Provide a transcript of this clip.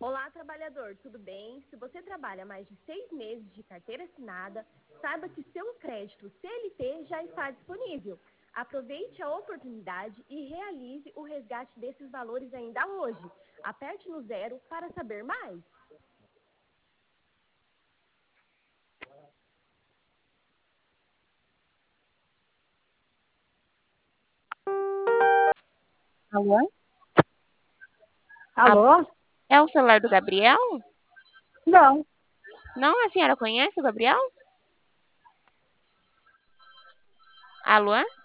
Olá, trabalhador, tudo bem? Se você trabalha mais de 6 meses de carteira assinada, saiba que seu crédito CLT já está disponível. Aproveite a oportunidade e realize o resgate desses valores ainda hoje. Aperte no 0 para saber mais. Alô? Alô? Alô? É o celular do Gabriel? Não. Não, a senhora conhece o Gabriel? Alô?